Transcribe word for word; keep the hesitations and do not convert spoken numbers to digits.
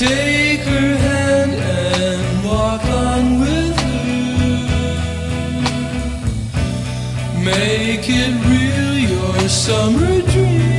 Take her hand and walk on with her. Make it real, your summer dream.